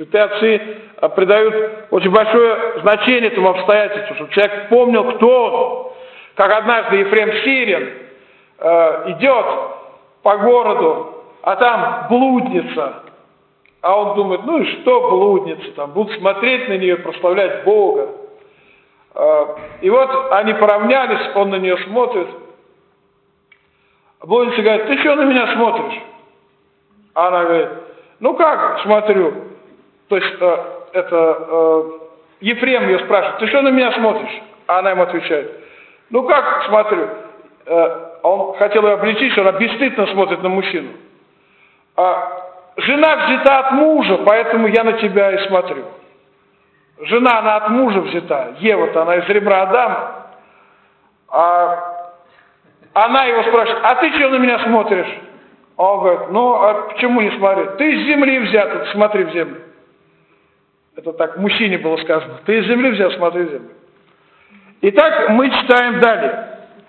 Святые отцы придают очень большое значение этому обстоятельству, чтобы человек помнил, кто он. Как однажды Ефрем Сирин идет по городу, а там блудница. А он думает, ну и что блудница, там будут смотреть на нее, прославлять Бога. И вот они поравнялись, он на нее смотрит. Блудница говорит, ты что на меня смотришь? А она говорит, ну как смотрю? То есть Ефрем ее спрашивает, ты что на меня смотришь? А она ему отвечает, ну как смотрю? Он хотел ее обличить, что она бесстыдно смотрит на мужчину. Жена взята от мужа, поэтому я на тебя и смотрю. Жена, она от мужа взята. Ева-то, она из ребра Адама. Она его спрашивает, а ты что на меня смотришь? Он говорит, ну, а почему не смотреть? Ты из земли взят, вот смотри в землю. Это так мужчине было сказано. Ты из земли взят, смотри в землю. Итак, мы читаем далее.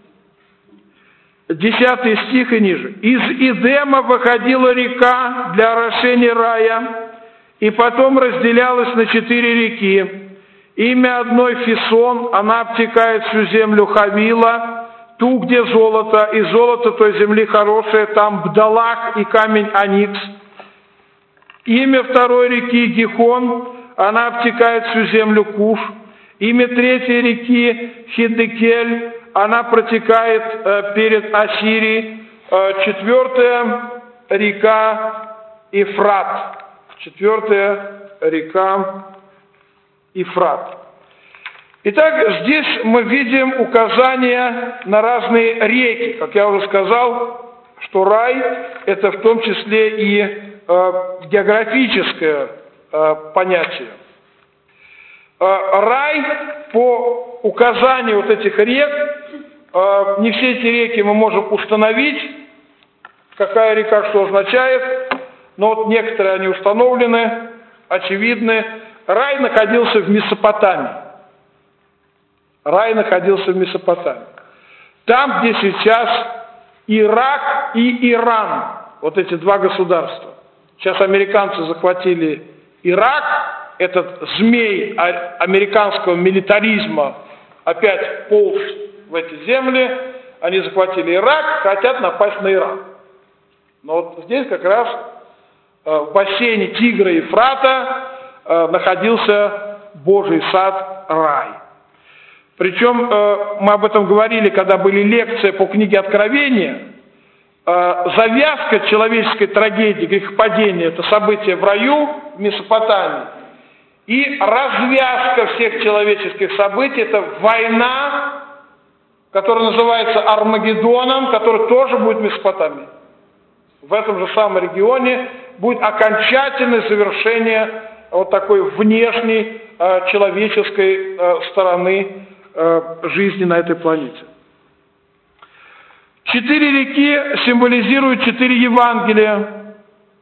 10 стих и ниже. «Из Эдема выходила река для орошения рая, и потом разделялась на 4 реки. Имя одной Фисон, она обтекает всю землю Хавила, ту, где золото, и золото той земли хорошее, там Бдалах и камень Аникс. Имя второй реки Гихон, она обтекает всю землю Куш. Имя третьей реки Хиддекель, она протекает перед Ассирией. 4-я река Ефрат. 4-я река Ефрат. Итак, здесь мы видим указания на разные реки. Как я уже сказал, что рай – это в том числе и географическое понятие. Рай, по указанию вот этих рек, не все эти реки мы можем установить, какая река что означает, но вот некоторые они установлены, очевидны. Рай находился в Месопотамии. Рай находился в Месопотамии. Там, где сейчас Ирак и Иран, вот эти два государства. Сейчас американцы захватили Ирак, этот змей американского милитаризма опять полз в эти земли, они захватили Ирак, хотят напасть на Иран. Но вот здесь как раз в бассейне Тигра и Ефрата находился Божий сад, рай. Причем мы об этом говорили, когда были лекции по книге Откровения. Завязка человеческой трагедии, грехопадения – это событие в раю, в Месопотамии. И развязка всех человеческих событий – это война, которая называется Армагеддоном, который тоже будет в Месопотамии. В этом же самом регионе будет окончательное завершение вот такой внешней человеческой стороны жизни на этой планете. 4 реки символизируют 4 Евангелия.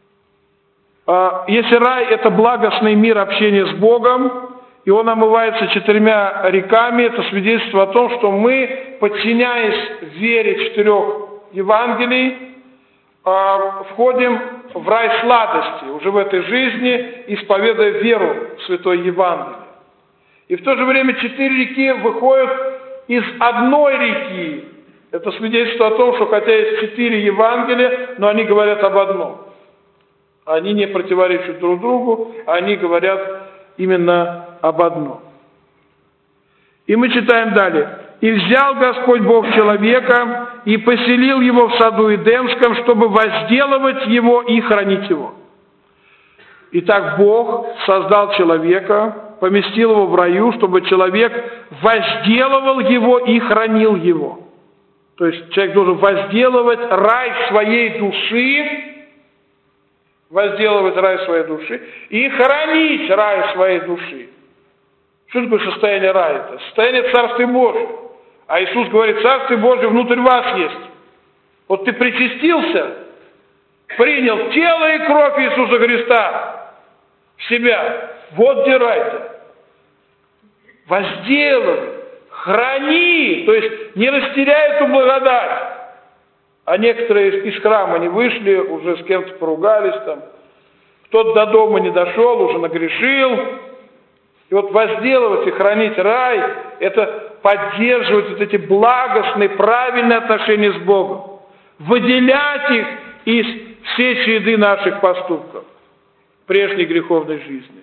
Если рай – это благостный мир общения с Богом, и он омывается 4 реками, это свидетельство о том, что мы, подчиняясь вере 4 Евангелий, входим в рай сладости, уже в этой жизни, исповедуя веру в Святое Евангелие. И в то же время 4 реки выходят из одной реки. Это свидетельство о том, что хотя есть 4 Евангелия, но они говорят об одном. Они не противоречат друг другу, они говорят именно об одном. И мы читаем далее. «И взял Господь Бог человека, и поселил его в саду Эдемском, чтобы возделывать его и хранить его». Итак, Бог создал человека, поместил его в раю, чтобы человек возделывал его и хранил его. То есть человек должен возделывать рай своей души, возделывать рай своей души и хранить рай своей души. Что такое состояние рая? Это состояние Царствия Божьего. А Иисус говорит, Царствие Божье внутрь вас есть. Вот ты причастился, принял тело и кровь Иисуса Христа в себя. Вот где рай-то. Возделывай, храни, то есть не растеряй эту благодать. А некоторые из храма не вышли, уже с кем-то поругались там. кто-то до дома не дошел, уже нагрешил. И вот возделывать и хранить рай, это поддерживать вот эти благостные, правильные отношения с Богом. Выделять их из всей череды наших поступков, прежней греховной жизни.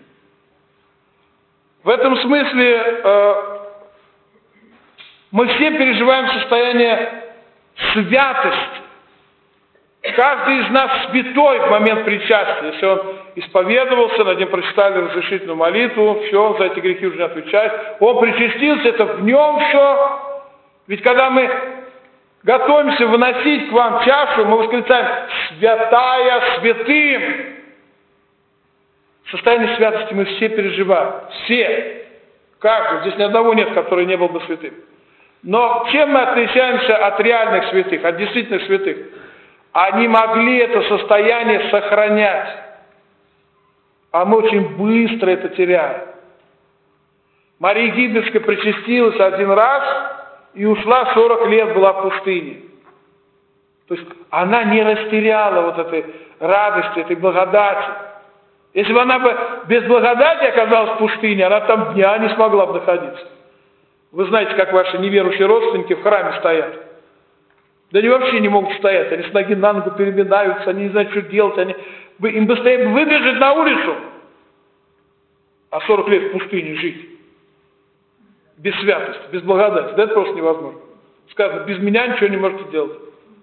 В этом смысле мы все переживаем состояние святости. Каждый из нас святой в момент причастия. Если он исповедовался, над ним прочитали разрешительную молитву, все, он за эти грехи уже не отвечает. Он причастился, это в нем все. Ведь когда мы готовимся выносить к вам чашу, мы восклицаем «Святая святым». Состояние святости мы все переживаем. Все. Каждый. Здесь ни одного нет, который не был бы святым. Но чем мы отличаемся от реальных святых, от действительных святых? Они могли это состояние сохранять. А мы очень быстро это теряем. Мария Египетская причастилась один раз и ушла 40 лет, была в пустыне. То есть она не растеряла вот этой радости, этой благодати. Если бы она бы без благодати оказалась в пустыне, она там дня не смогла бы находиться. Вы знаете, как ваши неверующие родственники в храме стоят. Да они вообще не могут стоять, они с ноги на ногу переминаются, они не знают, что делать, им быстрее выбежать на улицу, а 40 лет в пустыне жить. Без святости, без благодати. Да это просто невозможно. Сказано, без меня ничего не можете делать.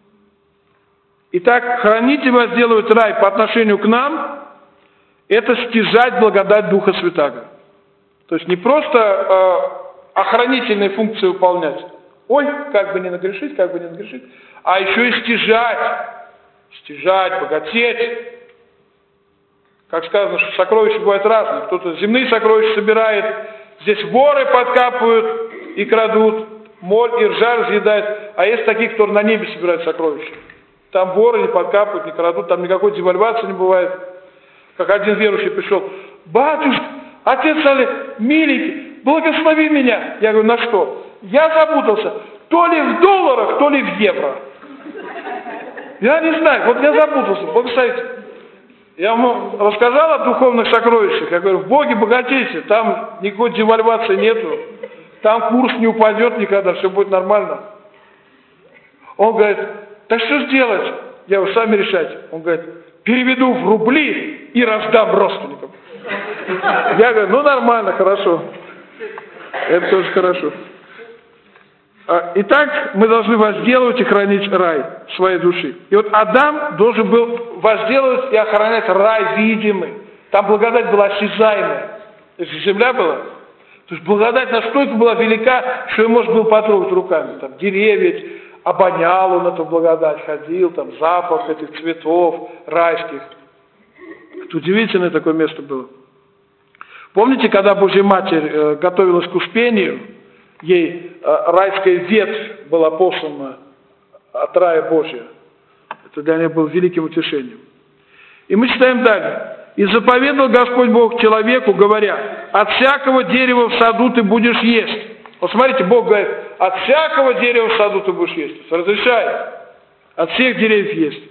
Итак, хранить и возделывать рай по отношению к нам, это стяжать благодать Духа Святаго. То есть не просто охранительные функции выполнять. Ой, как бы не нагрешить, а еще и стяжать, богатеть. Как сказано, что сокровища бывают разные. Кто-то земные сокровища собирает, здесь воры подкапывают и крадут, моль и ржа разъедают. А есть такие, которые на небе собирают сокровища. Там воры не подкапывают, не крадут, там никакой девальвации не бывает. Как один верующий пришел: батюшка, отец Олег, миленький, благослови меня. Я говорю, на что? Я запутался, то ли в долларах, то ли в евро. Я не знаю, вот я запутался, благословите. Я ему рассказал о духовных сокровищах, я говорю, в Боге богатейте, там никакой девальвации нету, там курс не упадет никогда, все будет нормально. Он говорит, так что сделать? Я говорю, сами решайте. Он говорит, переведу в рубли и раздам родственникам. Я говорю, ну нормально, хорошо. Это тоже хорошо. Итак, мы должны возделывать и хранить рай своей души. И вот Адам должен был возделывать и охранять рай видимый. Там благодать была осязаемая. Если земля была, то есть благодать настолько была велика, что ее можно было потрогать руками. Там деревья, обонял он эту благодать, ходил, там запах этих цветов райских. Это удивительное такое место было. Помните, когда Божья Матерь готовилась к успению, ей райская ветвь была послана от рая Божия. Это для нее было великим утешением. И мы читаем далее. «И заповедал Господь Бог человеку, говоря, от всякого дерева в саду ты будешь есть». Вот смотрите, Бог говорит, от всякого дерева в саду ты будешь есть. Разрешает. От всех деревьев есть.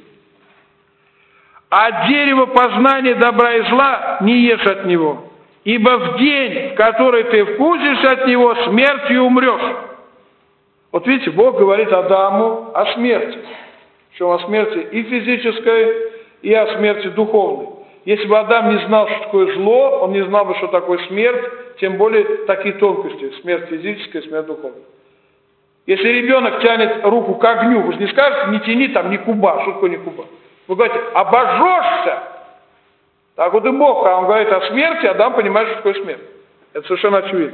А дерево познания добра и зла не ешь от него. Ибо в день, в который ты вкусишь от него, смертью умрешь. Вот видите, Бог говорит Адаму о смерти. Причем о смерти и физической, и о смерти духовной. Если бы Адам не знал, что такое зло, он не знал бы, что такое смерть, тем более такие тонкости, смерть физическая, смерть духовная. Если ребенок тянет руку к огню, вы же не скажете, не тяни там ни куба, что такое ни куба? Вы говорите, обожжешься. Так вот и Бог, когда он говорит о смерти, Адам понимает, что такое смерть. Это совершенно очевидно.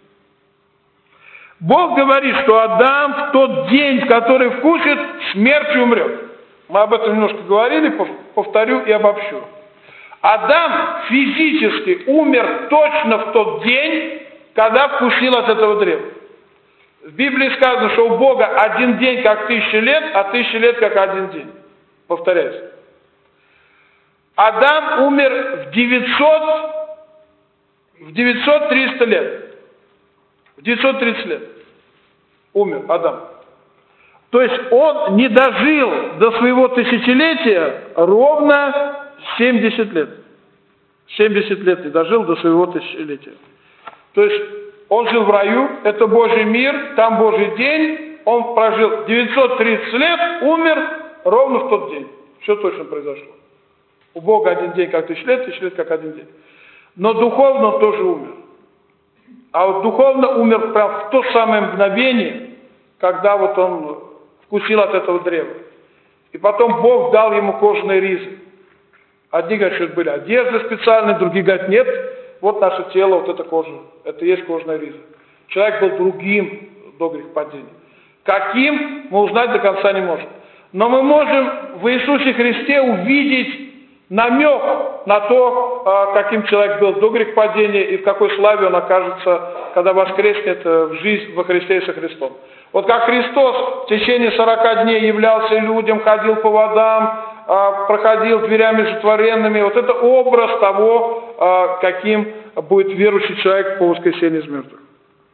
Бог говорит, что Адам в тот день, в который вкусит, смертью умрет. Мы об этом немножко говорили, повторю и обобщу. Адам физически умер точно в тот день, когда вкусил от этого древа. В Библии сказано, что у Бога один день как 1000 лет, а 1000 лет как один день. Повторяется. Адам умер в 900-300 лет. В 930 лет умер Адам. То есть он не дожил до своего тысячелетия ровно 70 лет. 70 лет не дожил до своего тысячелетия. То есть он жил в раю, это Божий мир, там Божий день, он прожил 930 лет, умер ровно в тот день. Все точно произошло. У Бога один день как 1000 лет как один день. Но духовно он тоже умер. А вот духовно умер прям в то самое мгновение, когда вот он вкусил от этого древа. И потом Бог дал ему кожаные ризы. Одни говорят, что это были одежды специальные, другие говорят, нет, вот наше тело, вот это кожа, это и есть кожаная риза. Человек был другим до грехопадения. Каким, мы узнать до конца не можем. Но мы можем в Иисусе Христе увидеть намек на то, каким человек был до грехопадения и в какой славе он окажется, когда воскреснет в жизнь во Христе и со Христом. Вот как Христос в течение 40 дней являлся людям, ходил по водам, проходил дверями затворенными, вот это образ того, каким будет верующий человек по воскресению из мертвых.